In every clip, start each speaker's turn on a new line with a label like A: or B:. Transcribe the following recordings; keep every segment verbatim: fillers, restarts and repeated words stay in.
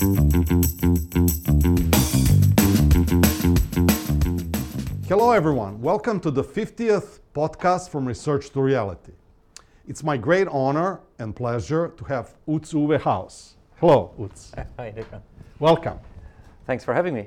A: Hello everyone, welcome to the fiftieth podcast from Research to Reality. It's my great honor and pleasure to have Utz Uwe Haus. Hello, Utz.
B: Hi, Dickon.
A: Welcome.
B: Thanks for having me.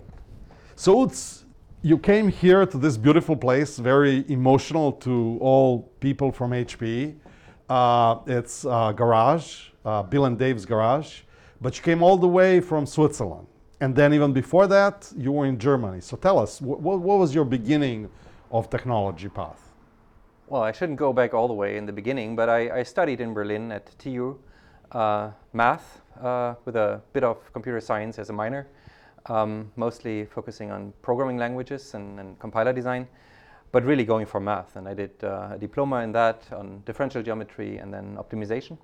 A: So Utz, you came here to this beautiful place, very emotional to all people from H P E. Uh, it's a garage, uh, Bill and Dave's garage, but you came all the way from Switzerland. And then even before that, you were in Germany. So tell us, wh- what was your beginning of technology path?
B: Well, I shouldn't go back all the way in the beginning, but I, I studied in Berlin at T U uh, math uh, with a bit of computer science as a minor, um, mostly focusing on programming languages and, and compiler design, but really going for math. And I did uh, a diploma in that on differential geometry and then optimization.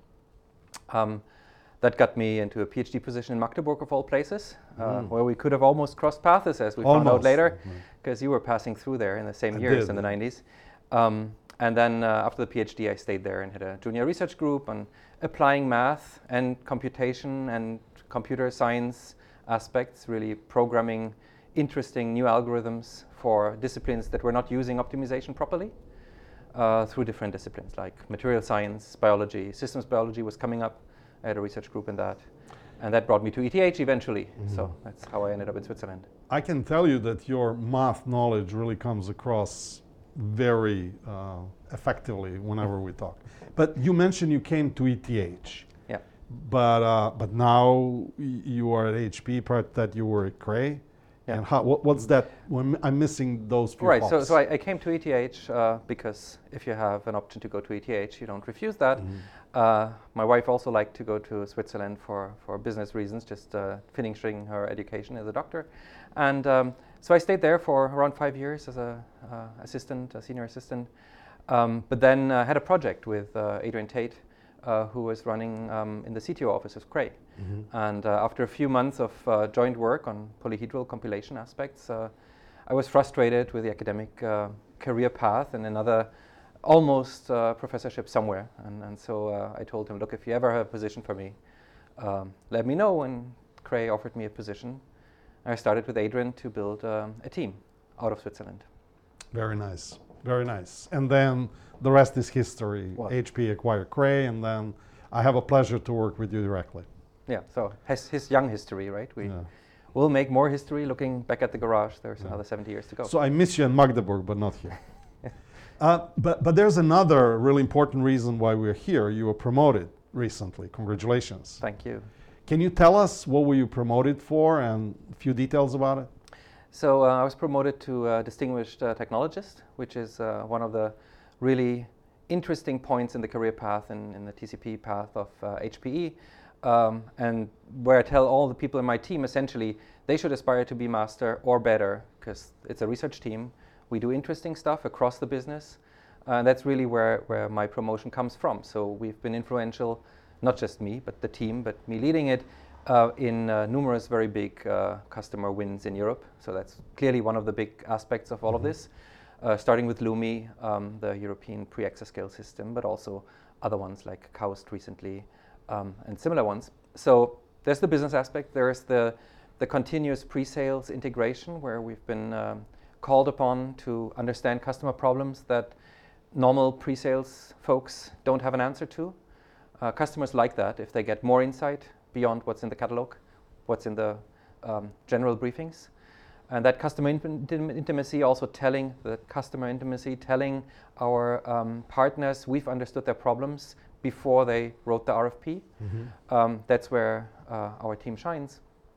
B: Um, That got me into a PhD position in Magdeburg, of all places, uh,
A: Mm.
B: where we could have almost crossed paths, as we
A: Almost.
B: found out later,
A: Mm.
B: because you were passing through there in the same
A: I
B: years
A: did,
B: in the
A: yeah.
B: nineties. Um, and then uh, after the PhD, I stayed there and had a junior research group on applying math and computation and computer science aspects, really programming interesting new algorithms for disciplines that were not using optimization properly uh, through different disciplines like material science, biology, systems biology was coming up. I had a research group in that. And that brought me to E T H eventually. Mm-hmm. So that's how I ended up in Switzerland.
A: I can tell you that your math knowledge really comes across very uh, effectively whenever we talk. But you mentioned you came to E T H.
B: Yeah.
A: But uh, but now y- you are at H P, part that you were at Cray.
B: Yeah.
A: And how, what, what's that? When I'm missing those few
B: Right, so,
A: hops.
B: so I, I came to E T H uh, because if you have an option to go to E T H, you don't refuse that.
A: Mhm.
B: Uh, my wife also liked to go to Switzerland for, for business reasons, just uh, finishing her education as a doctor. And um, so I stayed there for around five years as a uh, assistant, a senior assistant. Um, but then uh, had a project with uh, Adrian Tate, uh, who was running um, in the C T O office of Cray.
A: Mhm.
B: And uh, after a few months of uh, joint work on polyhedral compilation aspects, uh, I was frustrated with the academic uh, career path and another almost uh, professorship somewhere. And, and so uh, I told him, look, if you ever have a position for me, um, let me know. And Cray offered me a position. I started with Adrian to build um, a team out of Switzerland.
A: Very nice, very nice. And then the rest is history.
B: What?
A: H P acquired Cray, and then I have a pleasure to work with you directly.
B: Yeah, so his, his young history, right? We
A: Yeah.
B: will make more history looking back at the garage. There's
A: Yeah.
B: another seventy years to go.
A: So I miss you in Magdeburg, but not here. uh, but, but there's another really important reason why we're here. You were promoted recently. Congratulations.
B: Thank you.
A: Can you tell us what were you promoted for and a few details about it?
B: So uh, I was promoted to uh, distinguished uh, technologist, which is uh, one of the really interesting points in the career path and in the T C P path of uh, H P E. Um, and where I tell all the people in my team, essentially, they should aspire to be master or better, because it's a research team. We do interesting stuff across the business. Uh, and that's really where, where my promotion comes from. So we've been influential, not just me, but the team, but me leading it, uh, in uh, numerous very big uh, customer wins in Europe. So that's clearly one of the big aspects of all
A: Mm-hmm.
B: of this, uh, starting with Lumi, um, the European pre-exascale system, but also other ones like KAUST recently, um, and similar ones. So there's the business aspect. There's the, the continuous pre-sales integration, where we've been um, called upon to understand customer problems that normal pre-sales folks don't have an answer to. Uh, customers like that if they get more insight beyond what's in the catalog, what's in the um, general briefings. And that customer in- intimacy, also telling the customer intimacy, telling our um, partners we've understood their problems before they wrote the R F P.
A: Mm-hmm.
B: Um, that's where uh, our team shines.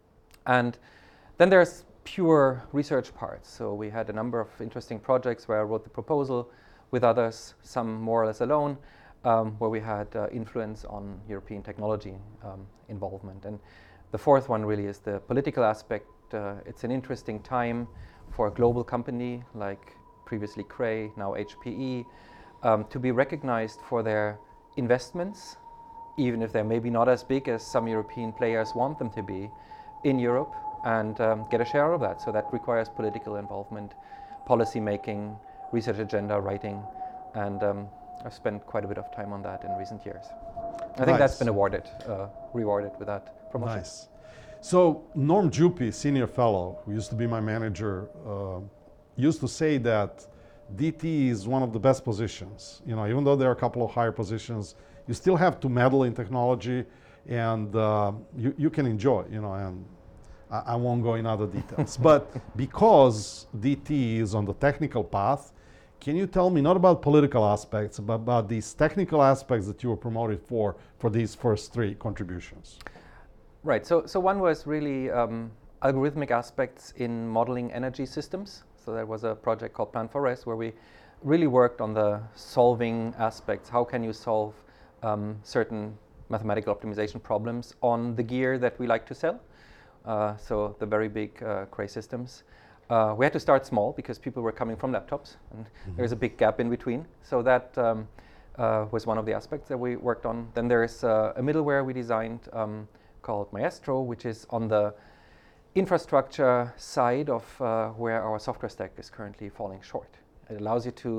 B: And then there's pure research parts. So we had a number of interesting projects where I wrote the proposal with others, some more or less alone, um, where we had uh, influence on European technology um, involvement. And the fourth one really is the political aspect. Uh, it's an interesting time for a global company like previously Cray, now H P E, um, to be recognized for their investments, even if they're maybe not as big as some European players want them to be, in Europe, and um, get a share of that. So that requires political involvement, policy making, research agenda writing, and um, I've spent quite a bit of time on that in recent years. I think
A: Nice.
B: that's been awarded, uh, rewarded with that promotion.
A: Nice. So Norm Juppy, senior fellow, who used to be my manager, uh, used to say that D T is one of the best positions. You know, even though there are a couple of higher positions, you still have to meddle in technology, and uh, you, you can enjoy. You know, and I, I won't go in other details. But because D T is on the technical path, can you tell me not about political aspects, but about these technical aspects that you were promoted for for these first three contributions?
B: Right. So, so one was really um, algorithmic aspects in modeling energy systems. So there was a project called Plan four S where we really worked on the solving aspects. How can you solve um, certain mathematical optimization problems on the gear that we like to sell? Uh, so the very big uh, Cray systems. Uh, we had to start small because people were coming from laptops, and mm-hmm. there's a big gap in between. So that um, uh, was one of the aspects that we worked on. Then there's uh, a middleware we designed um, called Maestro, which is on the infrastructure side of uh, where our software stack is currently falling short. It allows you to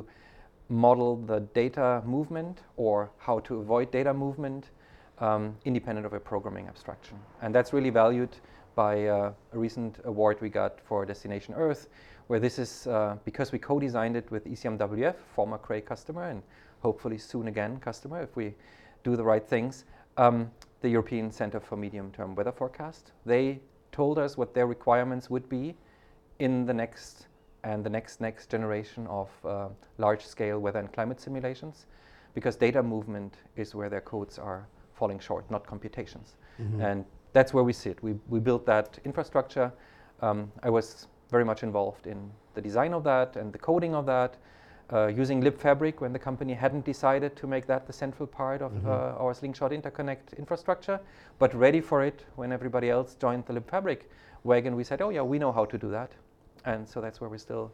B: model the data movement or how to avoid data movement um, independent of a programming abstraction. And that's really valued by uh, a recent award we got for Destination Earth, where this is, uh, because we co-designed it with E C M W F, former Cray customer, and hopefully soon again customer if we do the right things, um, the European Center for Medium-Term Weather Forecast. They told us what their requirements would be in the next and the next next generation of uh, large-scale weather and climate simulations, because data movement is where their codes are falling short, not computations. Mm-hmm. And that's where we sit. We, we built that infrastructure. Um, I was very much involved in the design of that and the coding of that, uh, using libfabric when the company hadn't decided to make that the central part of mm-hmm. uh, our Slingshot interconnect infrastructure, but ready for it when everybody else joined the libfabric wagon. We said, oh yeah, we know how to do that. And so that's where we're still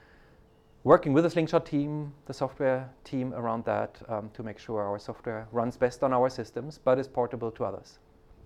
B: working with the Slingshot team, the software team around that, um, to make sure our software runs best on our systems, but is portable to others.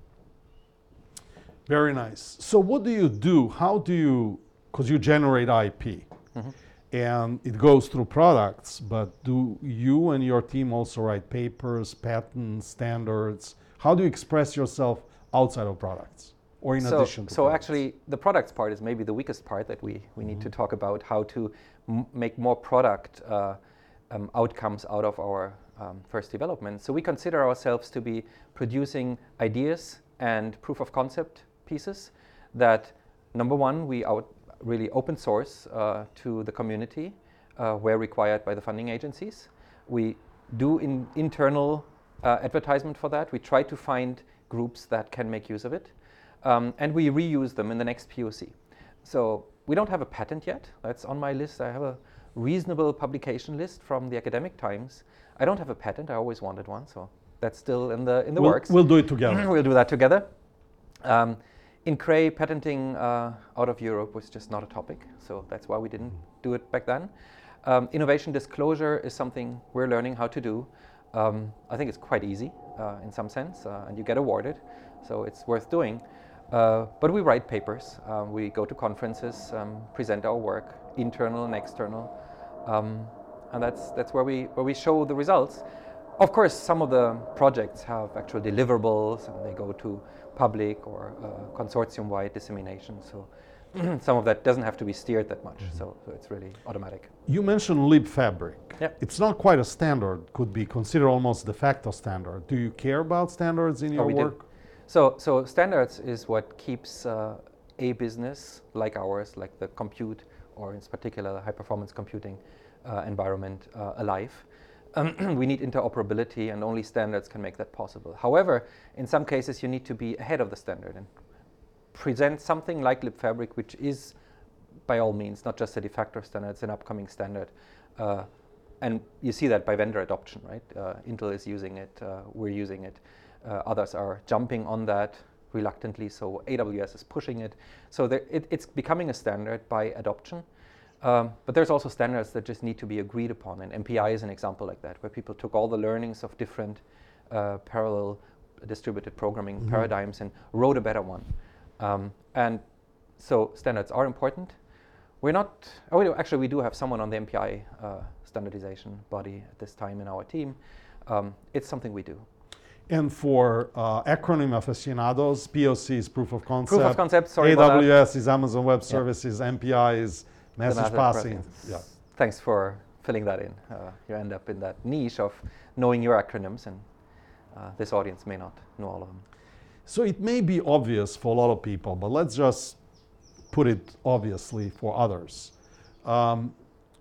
A: Very nice. So what do you do? How do you, because you generate I P, mm-hmm. and it goes through products, but do you and your team also write papers, patents, standards? How do you express yourself outside of products or in
B: so,
A: addition to
B: So
A: products?
B: actually the products part is maybe the weakest part that we, we mm-hmm. need to talk about, how to m- make more product uh, um, outcomes out of our um, first development. So we consider ourselves to be producing ideas and proof of concept pieces that, number one, we out really open source uh, to the community uh, where required by the funding agencies. We do in internal uh, advertisement for that. We try to find groups that can make use of it. Um, and we reuse them in the next P O C. So we don't have a patent yet. That's on my list. I have a reasonable publication list from the Academic Times. I don't have a patent. I always wanted one, so that's still in the in the
A: we'll,
B: works.
A: We'll do it together.
B: We'll do that together. Um, in Cray, patenting uh, out of Europe was just not a topic, so that's why we didn't do it back then. Um, innovation disclosure is something we're learning how to do. Um, I think it's quite easy uh, in some sense, uh, and you get awarded, so it's worth doing. Uh, but we write papers, uh, we go to conferences, um, present our work, internal and external, um, and that's that's where we where we show the results. Of course, some of the projects have actual deliverables, and they go to public or uh, consortium-wide dissemination. So some of that doesn't have to be steered that much. Mm-hmm. So, so it's really automatic.
A: You mentioned libfabric.
B: Yep.
A: It's not quite a standard. Could be considered almost de facto standard. Do you care about standards in your
B: oh, we
A: work?
B: Do. So, so standards is what keeps uh, a business like ours, like the compute, or in particular the high-performance computing uh, environment, uh, alive. Um, we need interoperability, and only standards can make that possible. However, in some cases, you need to be ahead of the standard and present something like libfabric, which is, by all means, not just a de facto standard, it's an upcoming standard. Uh, and you see that by vendor adoption, right? Uh, Intel is using it, uh, we're using it. Uh, others are jumping on that reluctantly, so A W S is pushing it. So there, it, it's becoming a standard by adoption. Um, but there's also standards that just need to be agreed upon, and M P I is an example like that, where people took all the learnings of different uh, parallel distributed programming mm-hmm. paradigms and wrote a better one. Um, and so standards are important. We're not, oh, we do, actually we do have someone on the M P I uh, standardization body at this time in our team. Um, it's something we do.
A: And for uh, acronym aficionados, P O C is proof of concept.
B: Proof of concept, sorry
A: A
B: about
A: W S
B: that.
A: is Amazon Web
B: Yeah.
A: Services. M P I is
B: The
A: message
B: method
A: passing.
B: process.
A: Yeah.
B: Thanks for filling that in. Uh, you end up in that niche of knowing your acronyms, and uh, this audience may not know all of them.
A: So it may be obvious for a lot of people, but let's just put it obviously for others. Um,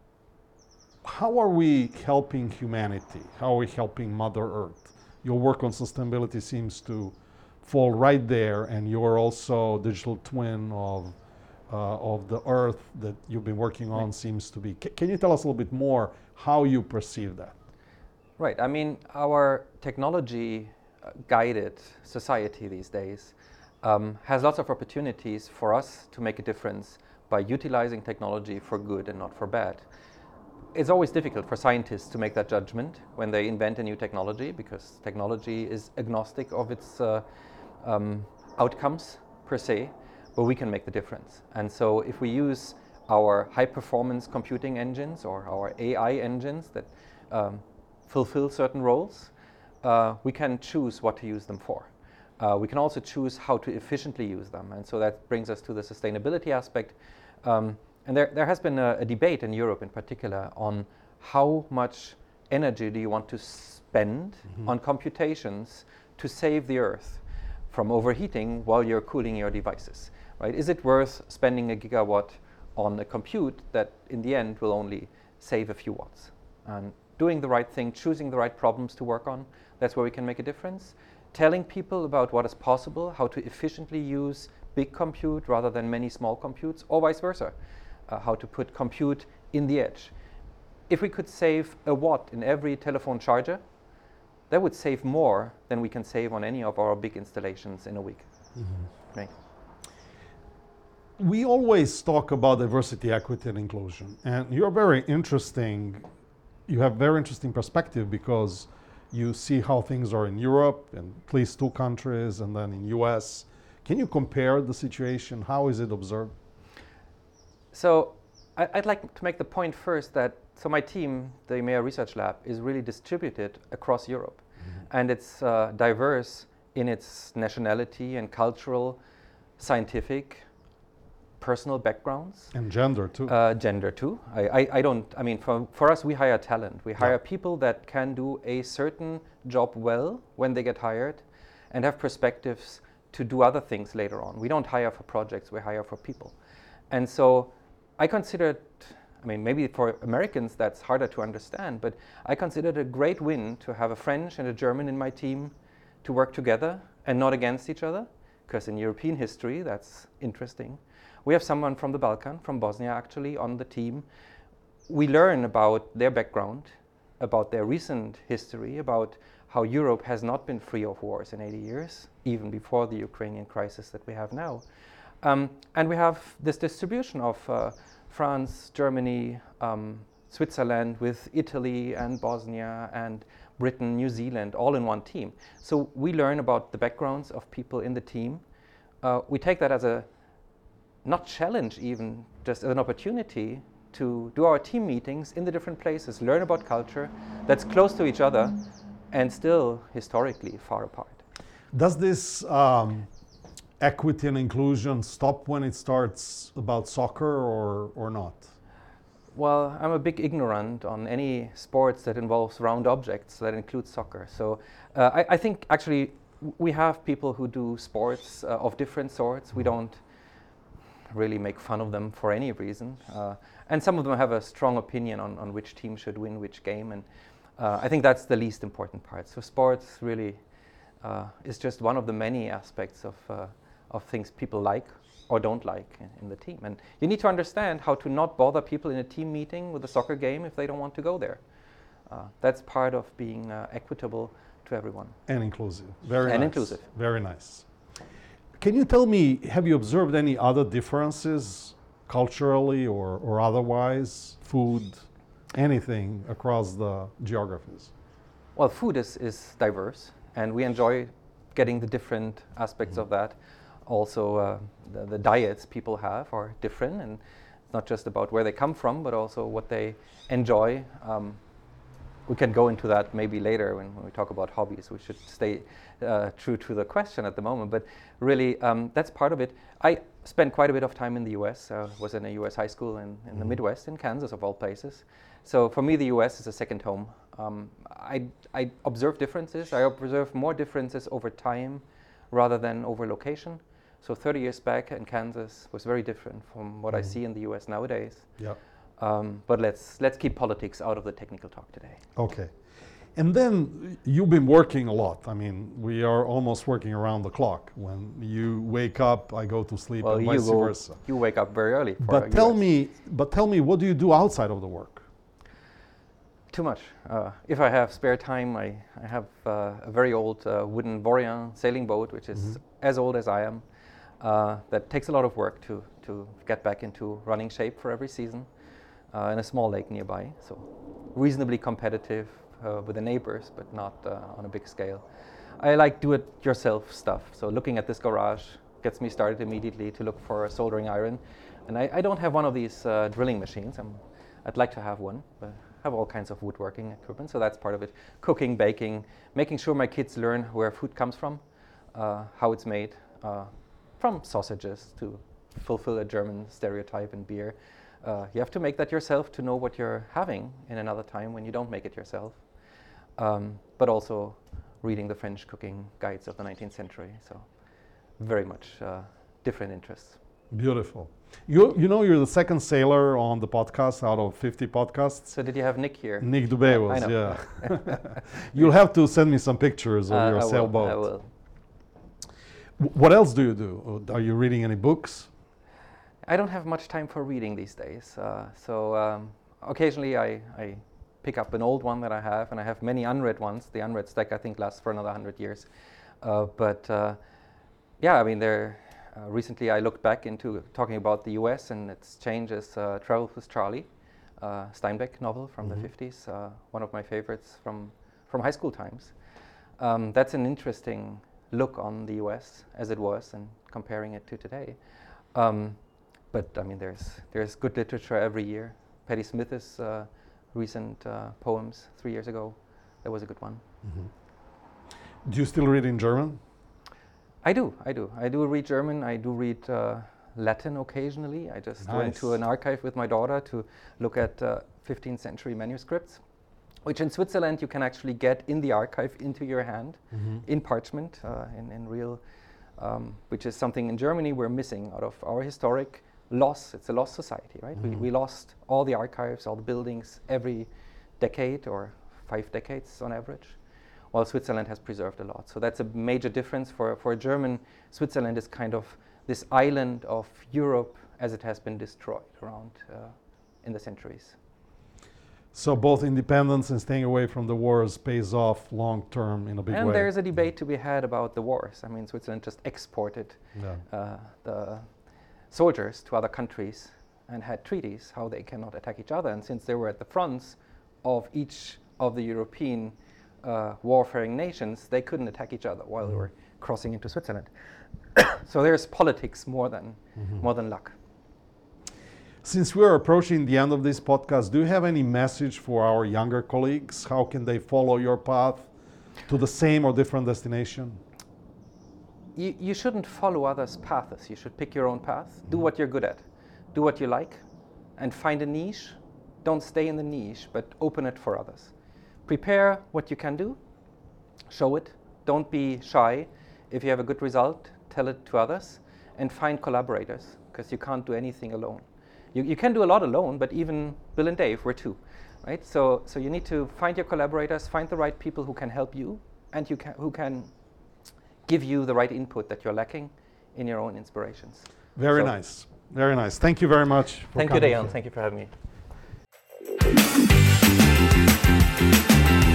A: how are we helping humanity? How are we helping Mother Earth? Your work on sustainability seems to fall right there, and you're also digital twin of uh, of the Earth that you've been working on.
B: Right.
A: Seems to be. C- can you tell us a little bit more how you perceive that?
B: Right. I mean, our technology uh, guided society these days um, has lots of opportunities for us to make a difference by utilizing technology for good and not for bad. It's always difficult for scientists to make that judgment when they invent a new technology, because technology is agnostic of its uh, um, outcomes per se, but we can make the difference. And so if we use our high performance computing engines or our A I engines that um, fulfill certain roles, uh, we can choose what to use them for. Uh, we can also choose how to efficiently use them. And so that brings us to the sustainability aspect. Um, and there, there has been a, a debate in Europe in particular on how much energy do you want to spend mm-hmm. on computations to save the Earth from overheating while you're cooling your devices, right? Is it worth spending a gigawatt on a compute that in the end will only save a few watts? And doing the right thing, choosing the right problems to work on, that's where we can make a difference. Telling people about what is possible, how to efficiently use big compute rather than many small computes, or vice versa, uh, how to put compute in the edge. If we could save a watt in every telephone charger, that would save more than we can save on any of our big installations in a week. Mm-hmm. Right.
A: We always talk about diversity, equity, and inclusion, and you're very interesting. You have very interesting perspective because you see how things are in Europe, in at least two countries, and then in U S. Can you compare the situation? How is it observed?
B: So I, I'd like to make the point first that so my team, the EMEA Research Lab, is really distributed across Europe. Mm-hmm. And it's uh, diverse in its nationality and cultural, scientific, personal backgrounds.
A: And gender too.
B: Uh, gender too. I, I, I don't, I mean, for, for us, we hire talent. We hire yeah. people that can do a certain job well when they get hired and have perspectives to do other things later on. We don't hire for projects, we hire for people. And so I consider it, I mean, maybe for Americans that's harder to understand, but I consider it a great win to have a French and a German in my team to work together and not against each other, because in European history, that's interesting. We have someone from the Balkan, from Bosnia actually, on the team. We learn about their background, about their recent history, about how Europe has not been free of wars in eighty years, even before the Ukrainian crisis that we have now. Um, and we have this distribution of uh, France, Germany, um, Switzerland, with Italy and Bosnia and Britain, New Zealand, all in one team. So we learn about the backgrounds of people in the team. Uh, we take that as a, not challenge even, just as an opportunity to do our team meetings in the different places, learn about culture that's close to each other and still historically far apart.
A: Does this um, equity and inclusion stop when it starts about soccer or, or not?
B: Well, I'm a big ignorant on any sports that involves round objects, that includes soccer. So uh, I, I think actually we have people who do sports uh, of different sorts. We don't really make fun of them for any reason. Uh, and some of them have a strong opinion on, on which team should win which game. And uh, I think that's the least important part. So sports really uh, is just one of the many aspects of, uh, of things people like or don't like in, in the team. And you need to understand how to not bother people in a team meeting with a soccer game if they don't want to go there. Uh, that's part of being uh, equitable to everyone.
A: And inclusive. Very
B: and
A: nice.
B: inclusive.
A: Very nice. Can you tell me, have you observed any other differences culturally or, or otherwise, food, anything across the geographies?
B: Well, food is, is diverse, and we enjoy getting the different aspects mm-hmm. of that. Also, uh, the, the diets people have are different, and it's not just about where they come from, but also what they enjoy. Um, we can go into that maybe later when, when we talk about hobbies. We should stay uh, true to the question at the moment. But really, um, that's part of it. I spent quite a bit of time in the U S. I was in a U S high school in, in mm-hmm. the Midwest, in Kansas of all places. So for me, the U S is a second home. Um, I, I observe differences. I observe more differences over time rather than over location. So thirty years back in Kansas was very different from what mm-hmm. I see in the U S nowadays.
A: Yeah.
B: Um, but let's let's keep politics out of the technical talk today.
A: Okay. And then you've been working a lot. I mean, we are almost working around the clock. When you wake up, I go to sleep,
B: well,
A: and vice
B: you go,
A: versa.
B: You wake up very early. For
A: but tell me, but tell me, what do you do outside of the work?
B: Too much. Uh, if I have spare time, I, I have uh, a very old uh, wooden Vorian sailing boat, which is mm-hmm. as old as I am. Uh, that takes a lot of work to, to get back into running shape for every season uh, in a small lake nearby. So reasonably competitive uh, with the neighbors, but not uh, on a big scale. I like do-it-yourself stuff. So looking at this garage gets me started immediately to look for a soldering iron. And I, I don't have one of these uh, drilling machines. I'm, I'd like to have one, but have all kinds of woodworking equipment, so that's part of it. Cooking, baking, making sure my kids learn where food comes from, uh, how it's made, uh, from sausages to fulfill a German stereotype in beer. Uh, you have to make that yourself to know what you're having in another time when you don't make it yourself. Um, but also reading the French cooking guides of the nineteenth century, so very much uh, different interests.
A: Beautiful. You you know you're the second sailor on the podcast out of fifty podcasts.
B: So did you have Nick here?
A: Nick Dubé was, yeah. You'll have to send me some pictures of uh, your
B: I
A: sailboat.
B: Will, I will.
A: W- what else do you do? Are you reading any books?
B: I don't have much time for reading these days. Uh, so um, occasionally I, I pick up an old one that I have, and I have many unread ones. The unread stack I think lasts for another hundred years. Uh, but uh, yeah, I mean they're. Uh, recently, I looked back into talking about the U S and its changes. Uh, Travel with Charlie, uh, Steinbeck novel from mm-hmm. the fifties, uh, one of my favorites from, from high school times. Um, that's an interesting look on the U S as it was and comparing it to today. Um, but I mean, there's there's good literature every year. Patti Smith's uh, recent uh, poems three years ago, that was a good one.
A: Mm-hmm. Do you still read in German?
B: I do, I do. I do read German, I do read uh, Latin occasionally. I just nice. went to an archive with my daughter to look at uh, fifteenth century manuscripts, which in Switzerland you can actually get in the archive into your hand, mm-hmm. in parchment, uh, in, in real, um, which is something in Germany we're missing out of our historic loss. It's a lost society, right? Mm-hmm. We, we lost all the archives, all the buildings every decade or five decades on average. While Switzerland has preserved a lot. So that's a major difference for, for a German. Switzerland is kind of this island of Europe as it has been destroyed around uh, in the centuries.
A: So both independence and staying away from the wars pays off long term in a big
B: and
A: way.
B: And there's a debate to be had about the wars. I mean, Switzerland just exported yeah. uh, the soldiers to other countries and had treaties how they cannot attack each other. And since they were at the fronts of each of the European Uh, warfaring nations, they couldn't attack each other while mm-hmm. they were crossing into Switzerland. So there's politics more than mm-hmm. more than luck.
A: Since we're approaching the end of this podcast, do you have any message for our younger colleagues? How can they follow your path to the same or different destination?
B: You, you shouldn't follow others' paths. You should pick your own path. Mm-hmm. Do what you're good at. Do what you like, and find a niche. Don't stay in the niche, but open it for others. Prepare what you can do, show it, don't be shy. If you have a good result, tell it to others, and find collaborators, because you can't do anything alone. You, you can do a lot alone, but even Bill and Dave were two, right? So, so you need to find your collaborators, find the right people who can help you, and you can, who can give you the right input that you're lacking in your own inspirations.
A: Very
B: so,
A: nice, very nice. Thank you very much for
B: Thank
A: coming.
B: you, Dejan. Thank you for having me.